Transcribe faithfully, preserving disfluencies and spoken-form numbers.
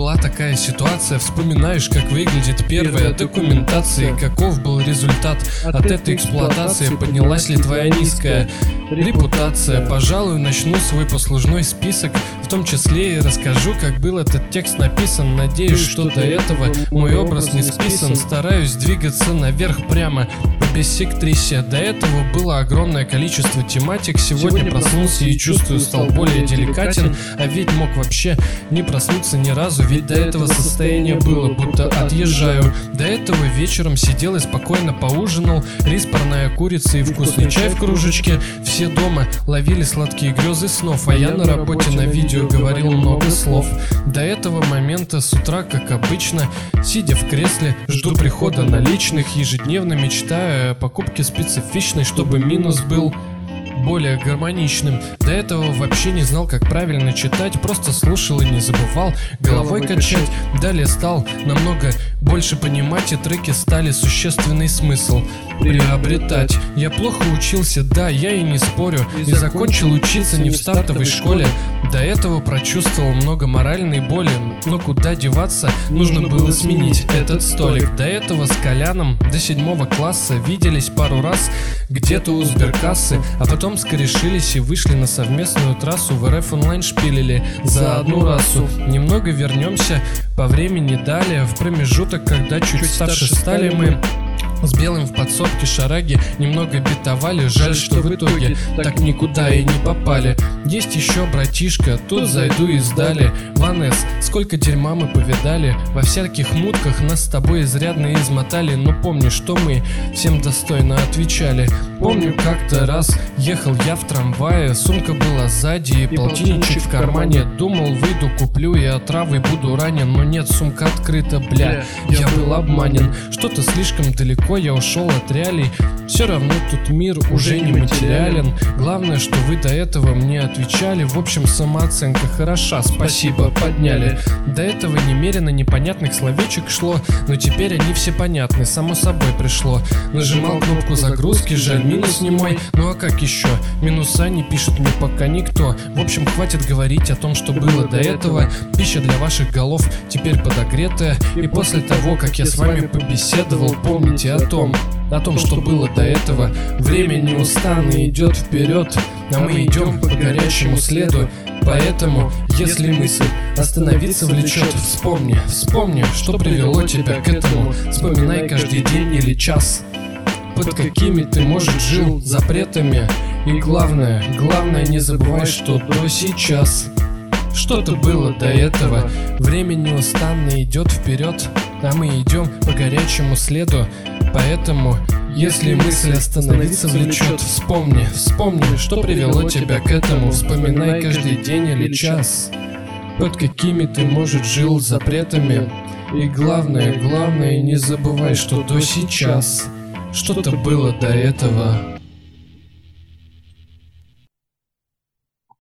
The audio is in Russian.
была такая ситуация. Вспоминаешь, как выглядит первая документация, каков был результат от этой эксплуатации, поднялась ли твоя низкая репутация. Пожалуй, начну свой послужной список, в том числе и расскажу, как был этот текст написан. Надеюсь, что до этого мой образ не списан. Стараюсь двигаться наверх прямо по биссектрисе. До этого было огромное количество тематик. Сегодня проснулся и чувствую, стал более деликатен. А ведь мог вообще не проснуться ни разу, ведь до этого состояние было, будто отъезжаю. До этого вечером сидел и спокойно поужинал. Рис, парная курица и вкусный чай в кружечке. Все дома ловили сладкие грезы снов, а я на работе на видео говорил много слов. До этого момента с утра, как обычно, сидя в кресле, жду прихода наличных, ежедневно мечтаю о покупке специфичной, чтобы минус был более гармоничным. До этого вообще не знал, как правильно читать, просто слушал и не забывал головой качать. Далее стал намного больше понимать, и треки стали существенный смысл приобретать. Я плохо учился, да, я и не спорю, и закончил учиться не в стартовой школе. До этого прочувствовал много моральной боли, но куда деваться, нужно было сменить этот столик. До этого с Коляном до седьмого класса виделись пару раз где-то у сберкассы, а потом скорешились и вышли на совместную трассу. В РФ онлайн шпилили за одну расу. Немного вернемся по времени далее, в промежуток, когда чуть старше стали мы. С Белым в подсобке шараги немного битовали. Жаль, что в итоге так никуда и не попали. Есть еще братишка, тут зайду и сдали. Ванесс, сколько дерьма мы повидали. Во всяких мутках нас с тобой изрядно измотали. Но помню, что мы всем достойно отвечали. Помню, как-то раз ехал я в трамвае, сумка была сзади и полтинничек в кармане. Думал, выйду, куплю и отравой буду ранен. Но нет, сумка открыта, бля, я был обманен. Что-то слишком далеко я ушел от реалий. Все равно тут мир уже не материален. Главное, что вы до этого мне отвечали. В общем, самооценка хороша, спасибо, подняли. До этого немерено непонятных словечек шло, но теперь они все понятны, само собой пришло. Нажимал кнопку загрузки, жаль, минус не мой. Ну а как еще? Минуса не пишет мне пока никто. В общем, хватит говорить о том, что было до этого. Пища для ваших голов теперь подогретая. И после того, как я с вами побеседовал, помните о том, о том, что было до этого. Время неустанно идет вперед, а мы идем по горячему следу. Поэтому, если мысль остановиться влечет, вспомни, вспомни, что привело тебя к этому. Вспоминай каждый день или час, под какими ты, может, жил запретами. И главное, главное, не забывай, что до сейчас что-то было до этого. Время неустанно идет вперед, а мы идем по горячему следу. Поэтому, если мысль остановиться влечет, вспомни, вспомни, что привело тебя к этому. Вспоминай каждый день или час, под какими ты, может, жил запретами. И главное, главное, не забывай, что до сейчас что-то было до этого.